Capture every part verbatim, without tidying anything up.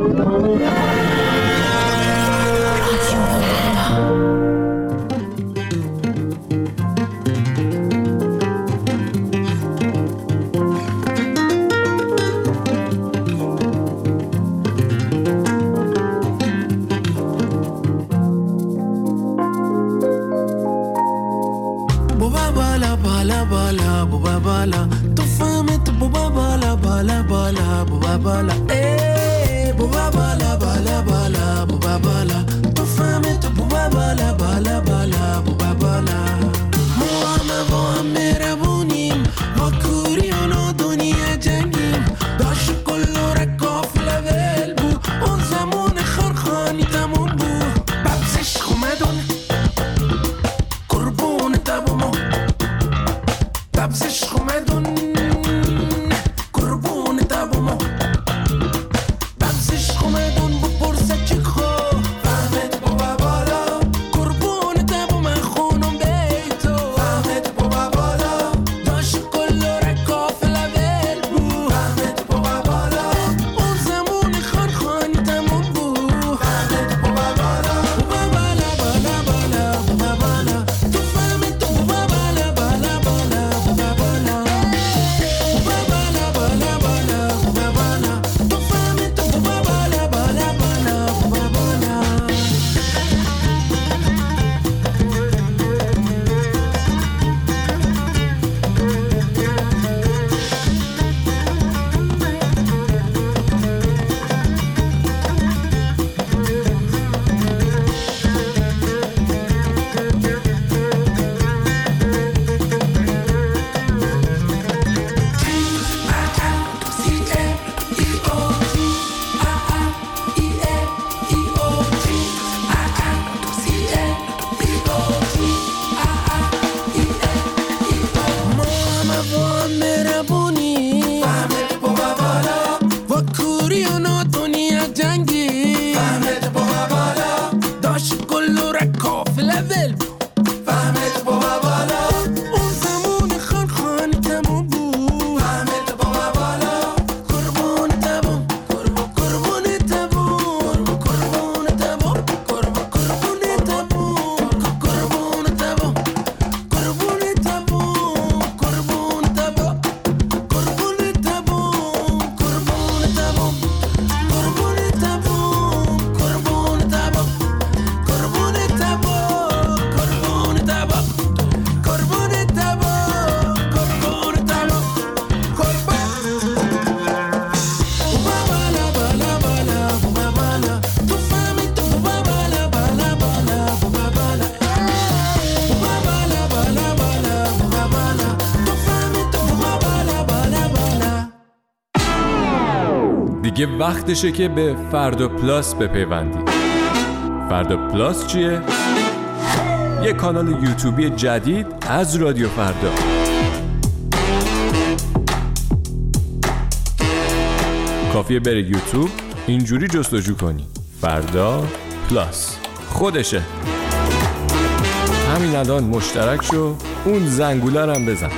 دیگه وقتشه که به فردا پلاس بپیوندید. فردا پلاس چیه؟ یه کانال یوتیوبی جدید از رادیو فردا. کافیه بری یوتیوب اینجوری جستجو کنی فردا پلاس، خودشه. همین الان مشترک شو، اون زنگوله رو هم بزن.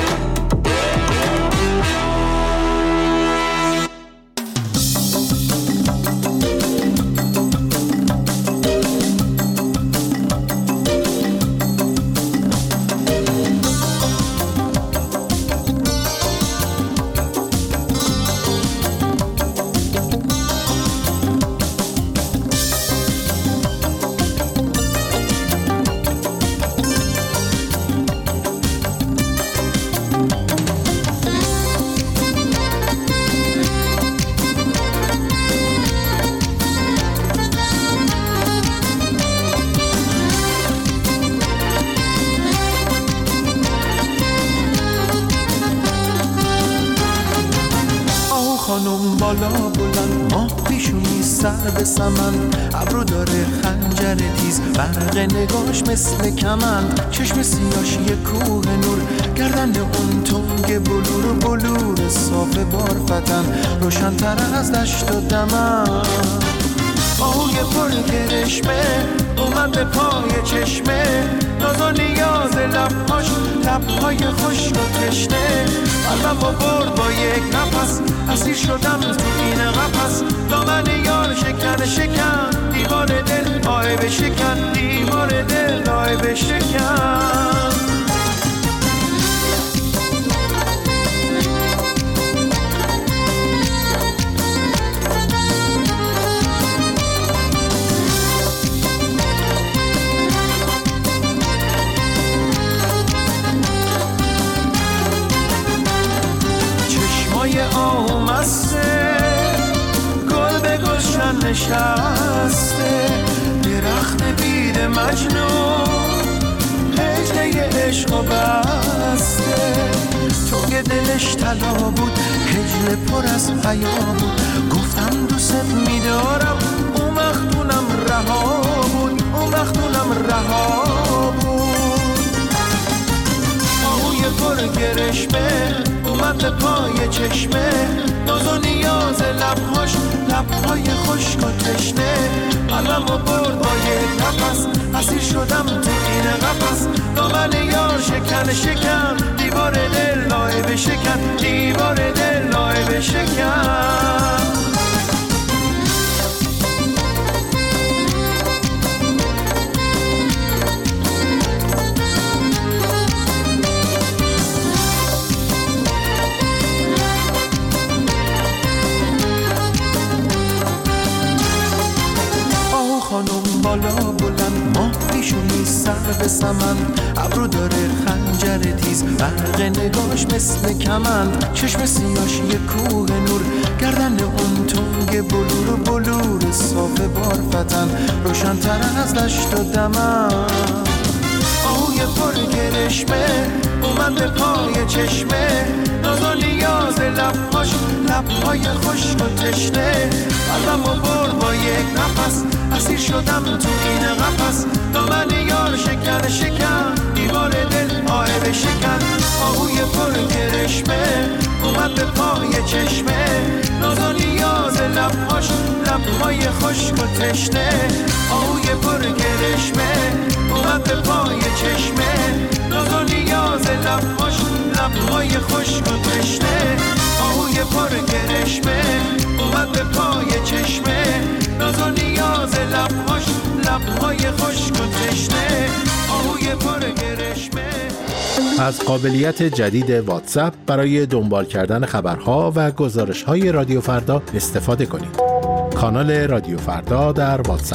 خانم بالا بلند، ماه پیشونی سر به سمن، ابرو داره خنجر تیز، برق نگاش مثل کمن، چشم سیاش یه کوه نور، گردن اون تنگ بلور بلور صاف بارفتن، روشن تر از دشت و دمن. آهوی پر کرشمه اومد به پای چشمه، ناز و نیاز لبهاش، لبهای خشک و تشنه، قلبم با برد با یک نفس، اسیر شدم تو این قفس، دامن یار من نشسته درخت بید مجنون هجله عشق و بسته تو که دلش طلا بود هجله پر از حیا بود گفتم دوست میدارم اون وقت اونم رها بود اون وقت اونم رها بود آهوی پر گرشمه اومد به پای چشمه ناز و نیاز لبهاش لبهای خشک و تشنه قلبم و برد با یک نفس اسیر شدم تو این قفس دامن یار شکن شکن دیوار دل لایه بشکن دیوار دل لایه بشکن خانم بالا بلند ماه پیشونی سر به سمن ابرو داره خنجر تیز برق نگاش مثل کمند چشم سیاش یه کوه نور گردن اون تنگ بلور و بلور صاف بارفتن روشن تر از دشت و دمن آهوی پر گرشمه اومد به پای چشمه ناز و نیاز لبهاش لبهای خشک و تشنه قلبم و برد با یک نفس اسیر شدم تو این قفس دامن یار شکن شکن دیوار دل آه بشکن آهوی پر گرشمه اومد به پای چشمه ناز و نیاز لبهاش لبهای خشک و تشنه آهوی پر گرشمه اومد به پای چشمه ناز و نیاز لبهاش لبهای خشک و تشنه آهوی پر گرشمه اومد به پای چشمه ناز و نیاز لبهاش لبهای خشک و تشنه آهوی پر گرشمه. از قابلیت جدید واتساپ برای دنبال کردن خبرها و گزارش‌های رادیو فردا استفاده کنید. کانال رادیو فردا در واتساپ.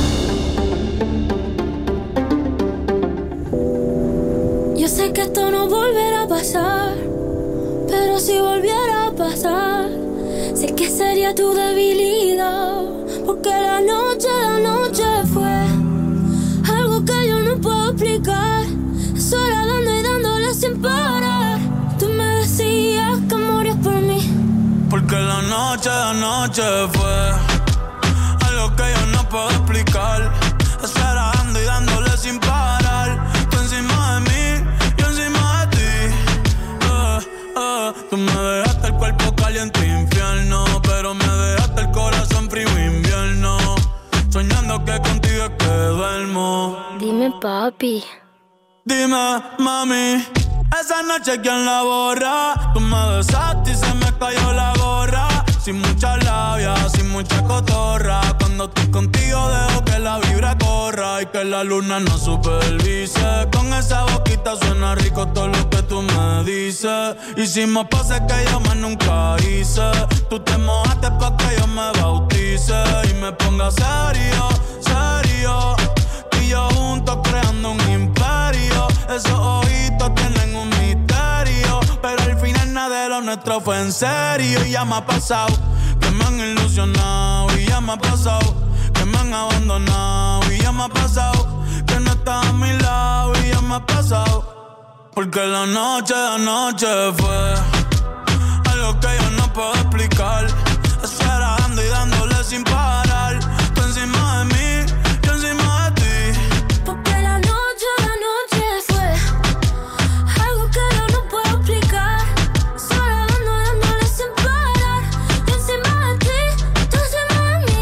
Yo sé que esto no volverá a pasar, pero si volviera a pasar, sé que sería tu debilidad, porque la noche, la noche fue algo que yo no puedo explicar, sola dando y dándole sin parar. Tú me decías que morías por mí, porque la noche, la noche fue algo que yo no puedo explicar, sola dando y dándole sin parar. Tú encima de mí, yo encima de ti. Uh, uh, tú me dejaste el cuerpo caliente infierno, pero me dejaste el corazón frío invierno, soñando que contigo es que duermo. Dime papi, dime mami, esa noche quién la borra. Tú me besaste y se me cayó la gorra, sin mucha labia, sin mucha cotorra. Cuando estoy contigo dejo que la vibra corra y que la luna no supervise. Con esa boquita suena rico todo lo que tú me dices. Hicimos pases que yo más nunca hice. Tú te mojaste pa' que yo me bautice y me ponga serio, serio. Tú y yo juntos creando un imperio. Esos ojitos tienen un misterio, pero al final nada de lo nuestro fue en serio. Y ya me ha pasado que me han ilusionado, y ya me ha pasado que me han abandonado, y ya me ha pasado que no estás a mi lado, y ya me ha pasado. Porque la noche, la noche fue algo que yo no puedo explicar, esperando y dándole sin parar. Tú encima de mí, yo encima de ti. porque la noche, la noche fue algo que yo no puedo explicar, sola dando, dándole sin parar. Yo encima de ti, tú encima de mí.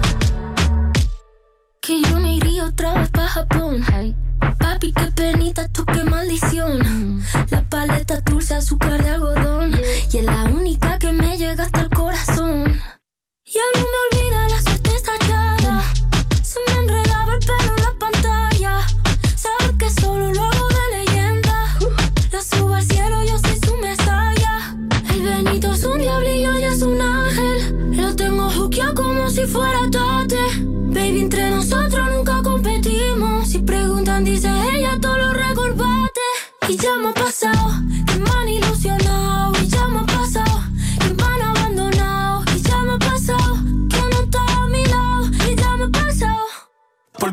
Que yo me iría otra vez pa' Japón. Papi, qué penita, tú qué maldición. La paleta dulce, azúcar de algodón, y es la única que me llega hasta el corazón. Ya no me olvida la suerte estallada, se me enredaba el pelo en la pantalla. Sabes que solo lo hago de leyenda, la subo al cielo, yo soy su mesaya. El Benito es un diablillo y es un ángel, lo tengo juqueado como si fuera Tate. Baby, entre nosotros nunca competimos, si preguntan dice ella todo lo recordate. Y ya me ha pasado que me han ilusionado, y ya me ha pasado que me han abandonado, y ya me ha pasado que no está a mi lado.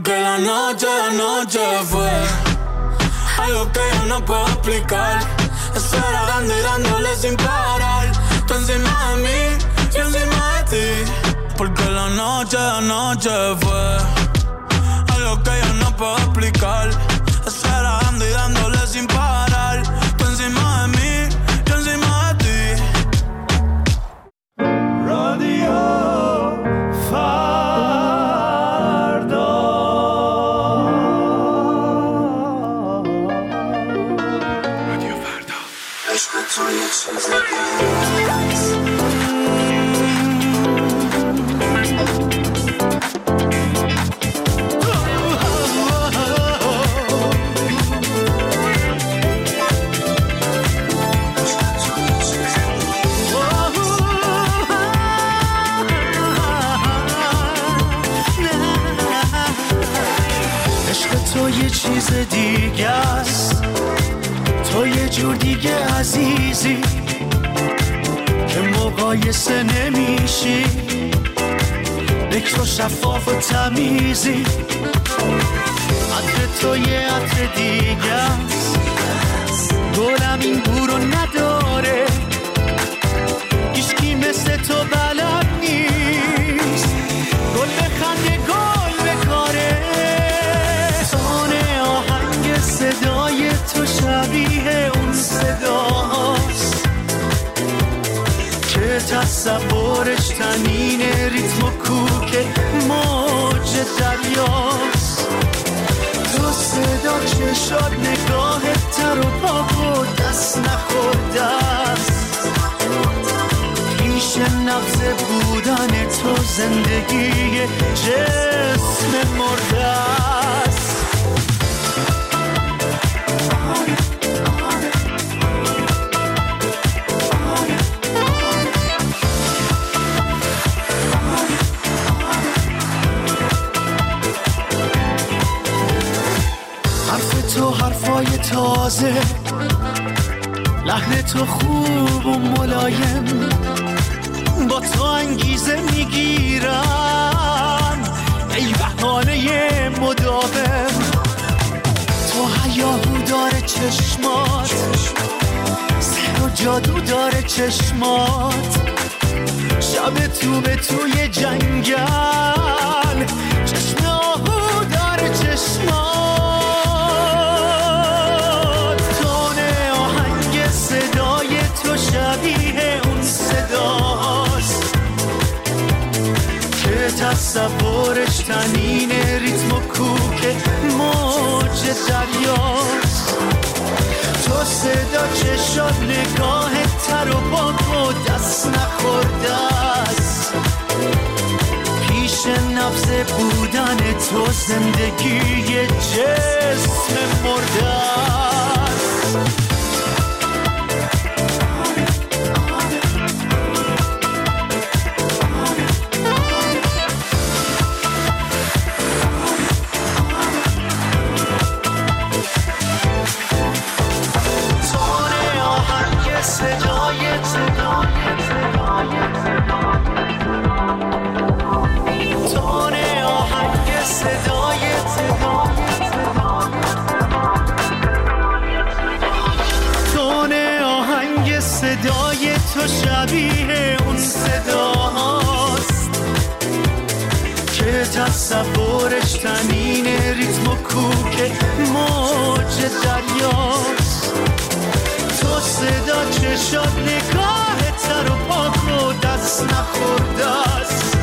Porque la noche, la noche fue algo que yo no puedo explicar. Eso era dando y dándole sin parar. Tú encima de mí, yo encima de ti. Porque la noche, la noche fue algo que yo no puedo explicar. Eso era dando y dándole sin parar. Tú encima de mí, yo encima de ti. Radio Farda. Radio Farda. عشق تو یه چیز تو یه چیز دیگه است، تو یه جور دیگه عزیزی که مقایسه نمیشی، بکر شفاف و تمیزی. عطر تو یه عطر دیگه است، گلم این بو رو نداره، هیچکی مثل تو بلد نیست، گل بخنده گل بکاره. صدای تو شبیه اون صداست که تصورش تنین ریتم و کوک موج دریاست. تو صدا چشات نگاهت تر و پاک و دست نخورده است، پیش نبض بودن تو زندگی جسم مرده است. تو حرفای تازه، لحن تو خوب و ملایم، با تو انگیزه میگیرن ای بهانه مداوم. تو هیاهو داره چشمات، سحر و جادو داره چشمات، شب تو به توی جنگل، چشم آهو داره چشمات. شبیه اون صداست که تصورش تنین ریتم و کوک موج دریاست. تو صدا چشات نگاهت تر و پاک و دست نخورده است، پیش نبض بودن تو زندگی جسم مرده است. صدای تو شبیه اون صداست که تصورش تنین ریتم و کوک موج دریاست. تو صدا چشات نگاهت تر و پاک و دست نخورده است،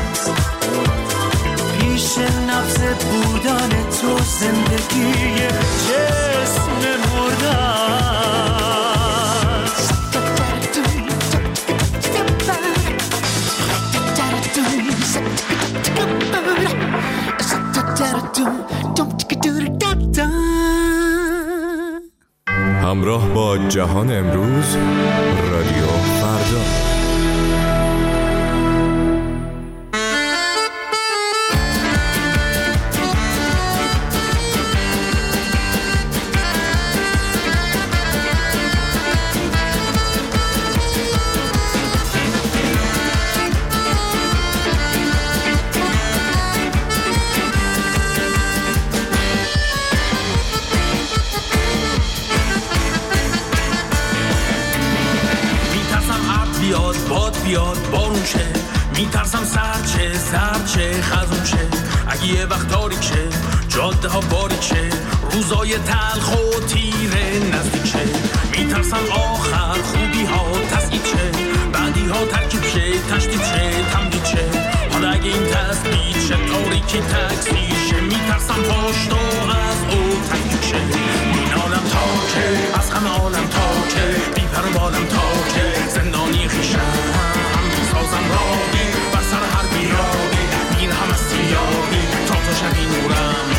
پیش نبض بودن تو زندگی جسم مرده است. همراه با جهان امروز، رادیو فردا. بارون شه، میترسم سرچه سرچه خزون شه. اگه یه وقت تاریک شه، جاده ها باریک شه، روزای تلخ و تیره نزدیک شه. میترسم آخر خوبی ها تسعید شه، بعدی ها ترکیب شه، تشدید شه، تمدید شه. حالا اگه این تثبیت شه، تاریکی تکثیر شه، میترسم پشت و از او تکیب شه. این عالم تاکه، از همه عالم تاکه، بی پر و بالم تاکه، زندانی خیشم میسازم راهی بر سر هر بیراهی، میرهم از سیاهی تا تو شبی نورم.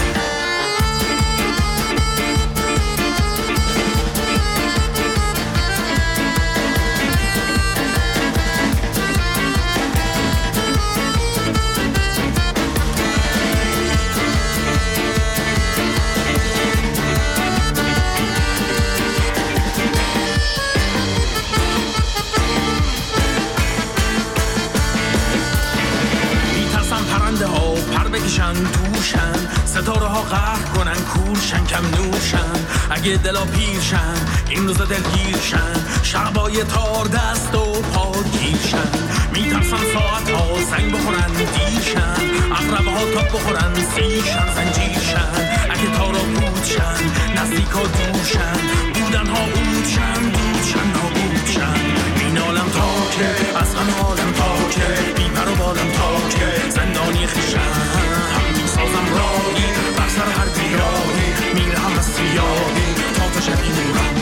بکشن توشن، ستاره ها قهر کنن کورشن کم نورشن. اگه دلا پیرشن این روزا دلگیرشن، شبای تار دست و پا گیرشن. میترسن ساعت ها سنگ بخورن دیرشن، اقربه ها تاب بخورن سیرشن زنجیرشن. اگه تارا بودشن نزدیک ها دورشن، بودن ها بودشن دودشن نابودشن. این عالم تاکه، از همه عالم تاکه، بی پر و بالم تاکه، زندانی خیشن میسازم راهی بر سر هر بیراهی، میرهم از سیاهی تا تو شبی نورم.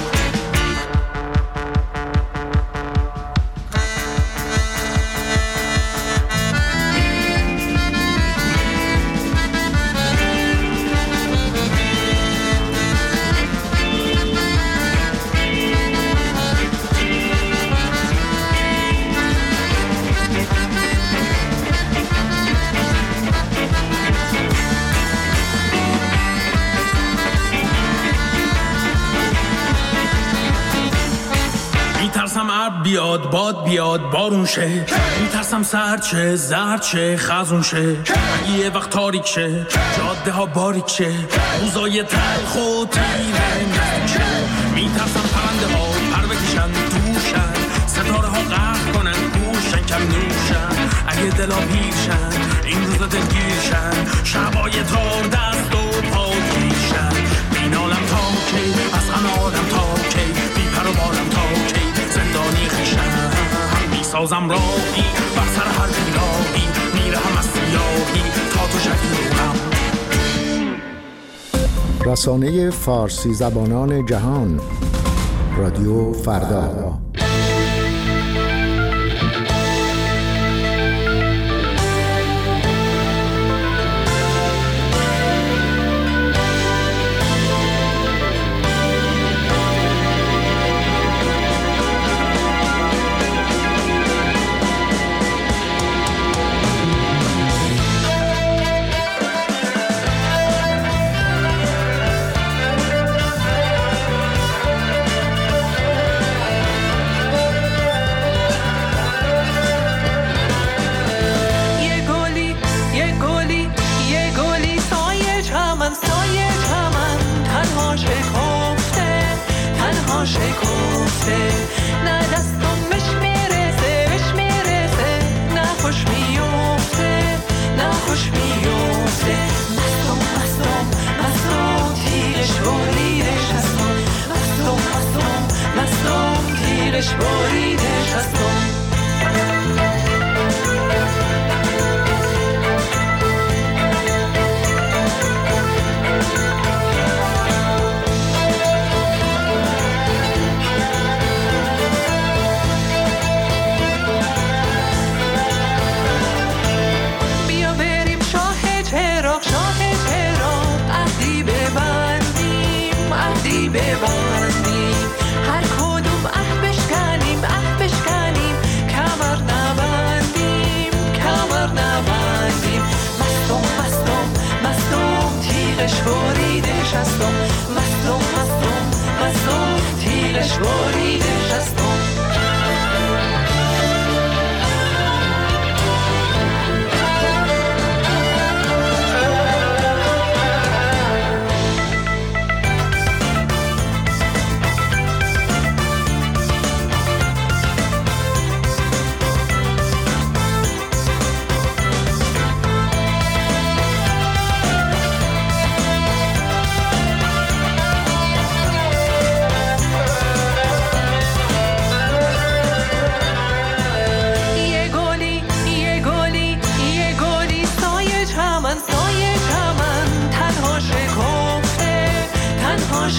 میترسم ابر بیاد باد بیاد بارون شه، میترسم سرچه زرچه خزون شه. اگه یه وقت تاریک شه، جاده ها باریک شه، روزای تلخ و تیره نزدیک شه. میترسم پرنده ها پر بکشن دوشن، ستاره ها قهر کنن کورشن کم نورشن. اگه دلا پیرشن این روزا دلگیرشن، شبای تار دست و پا گیرشن. این عالم تاکه، از همه عالم تاکه، بی پر و بالم تاکه، زندانی خیشم میسازم راهی بر سر هر بیراهی، میرهم از سیاهی تا تو شبی نورم. رسانه فارسی زبانان جهان، رادیو فردا.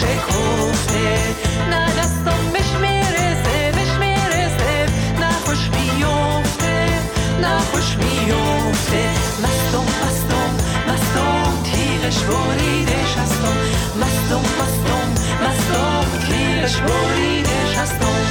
شکفته نه دستم بهش میرسه بهش میرسه نه خوش میفته نه خوش میفته مستم مستم مستم تیغش بریدش هستم مستم مستم مستم تیغش بریدش هستم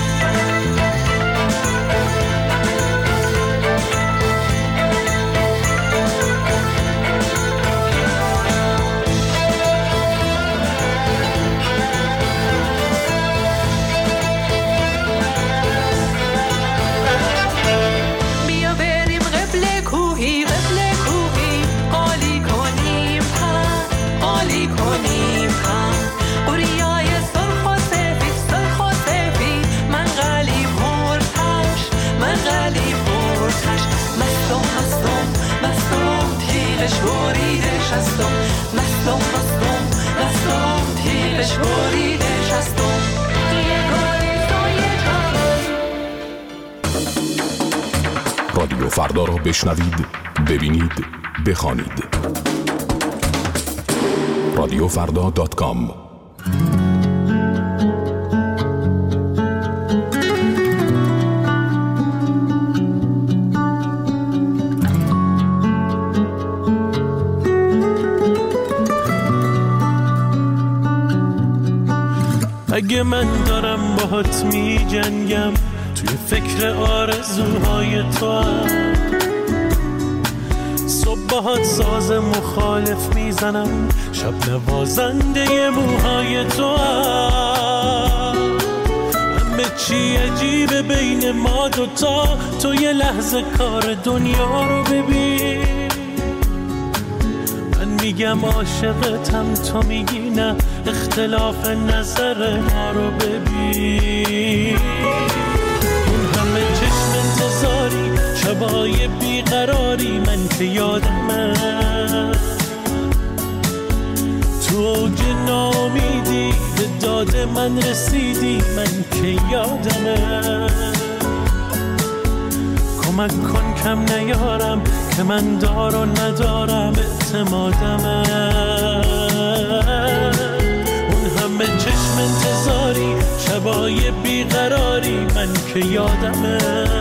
بریدش هستم مستم مستم مستم تیغش بریدش هستم یه گلی سایه جان. رادیو فردا را بشنوید، ببینید، بخوانید. رادیو فردا دات کام. اگه من دارم باهات می جنگم توی فکر آرزوهای تو هم صبح باهات ساز مخالف میزنم شب نوازنده موهای تو هم همه چی عجیبه بین ما دوتا تو یه لحظه کار دنیا رو ببین میگم عاشقتم تو میگی نه اختلاف نظر ما رو ببین اون همه چشم انتظاری شبای بیقراری من که یادمه تو اوج ناامیدی به داد من رسیدی من که یادمه کمک کن کم نیارم که من دار و ندارم اعتمادمه اون همه چشم انتظاری شبای بیقراری من که یادمه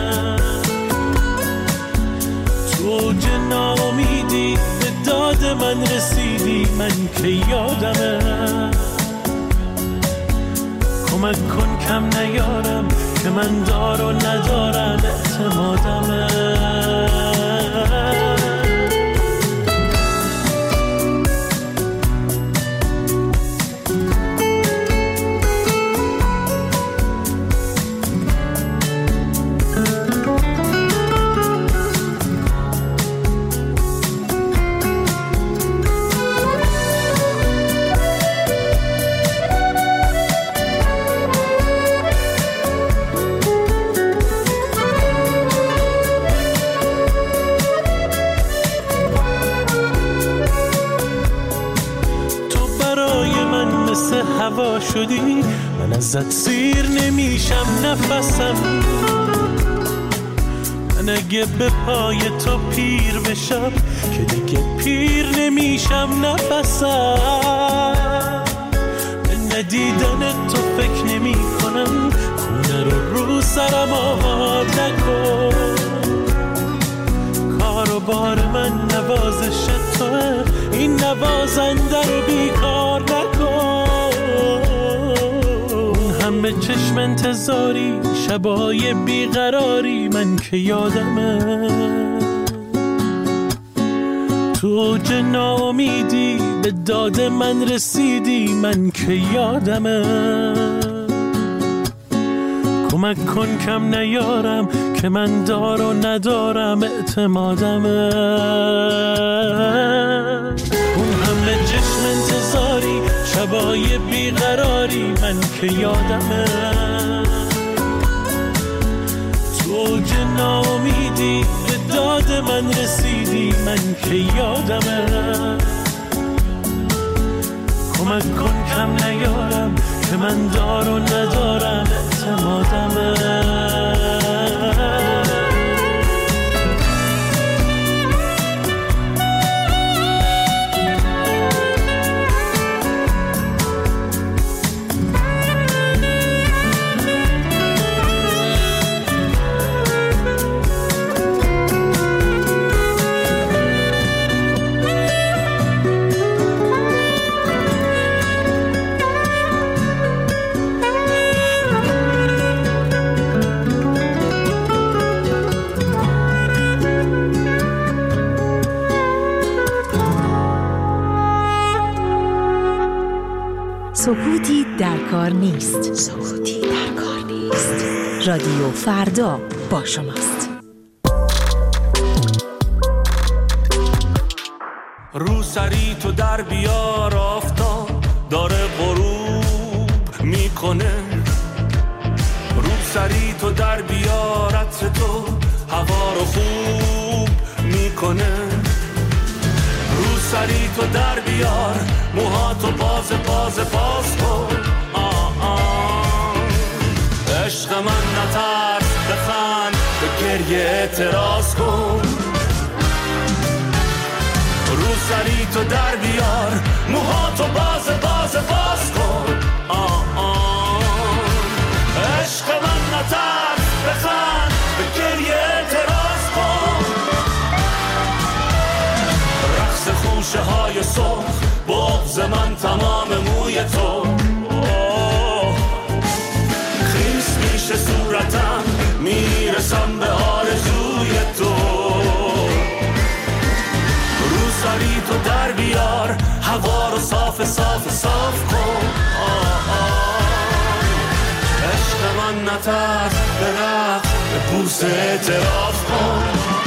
تو اوج ناامیدی به داد من رسیدی من که یادمه کمک کن کم نیارم که من دار و ندارم اعتمادمه هوا شدی من ازت سیر نمیشم نفسم من اگه به پای تو پیر بشم که دیگه پیر نمیشم نفسم به ندیدن تو فکر نمی کنم خونه رو رو سرم آباد نکن کار و بار من نوازش توه این نوازنده رو بیکار نکن همه چشم انتظاری شبای بیقراری من که یادمه تو اوج ناامیدی به داد من رسیدی من که یادمه کمک کن کم نیارم که من دار و ندارم اعتمادمه اون همه چشم انتظاری شبای بیقراری من که یادمه تو اوج ناامیدی به داد من رسیدی من که یادمه کمک کن کم نیارم که من دار و ندارم اعتمادمه سکوتی در کار نیست. سکوتی در کار نیست. رادیو فردا با شماست. رو سری تو در بیار، آفتاب داره غروب میکنه. رو سری تو در بیار، عطر تو هوا رو خوب میکنه. رو سری تو در بیار، موهاتو باز باز باز کن. آه آه عشق من نترس، بخند، به گریه اعتراض کن. رو سری تو در بیار، موهاتو باز باز باز کن. آه آه عشق من نترس، بخند، به گریه اعتراض کن. رقص خوشه های سرخ، بغض من تمام موی تو. خیس میشه صورتم، میرسم به آرزوی تو. رو سری تو در بیار، هوا رو صاف صاف صاف کن. آه آه عشق من نترس، به رقص، به بوس اعتراف کن.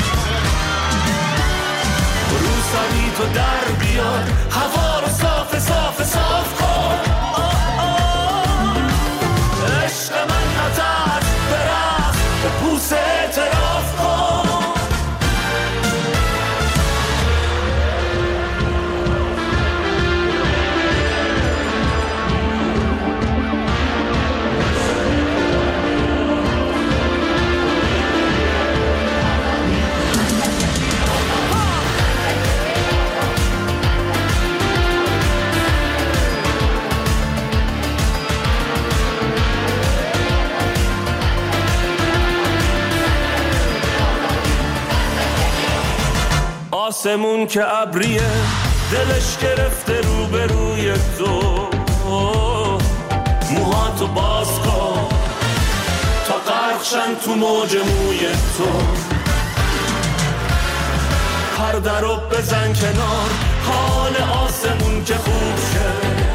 رو سری تو در بیار، هوا رو صاف صاف صاف کن. آه آه عشق من نترس، به رقص، به بوس اعتراف کن. آسمون که ابریه، دلش گرفته رو به روی تو. موهاتو باز کن تا غرقشن تو موج موی تو. پرده رو بزن کنار، حال آسمون که خوب شه.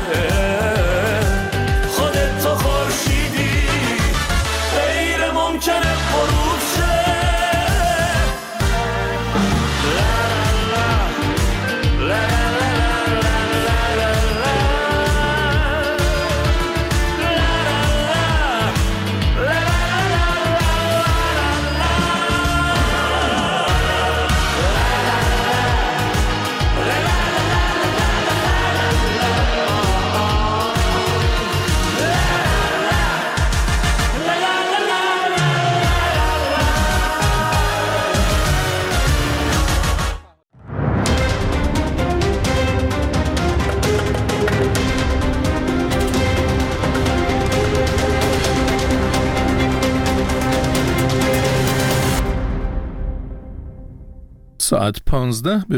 خودت تو خورشیدی، غیر ممکنه غروب شه. ساعت پانزده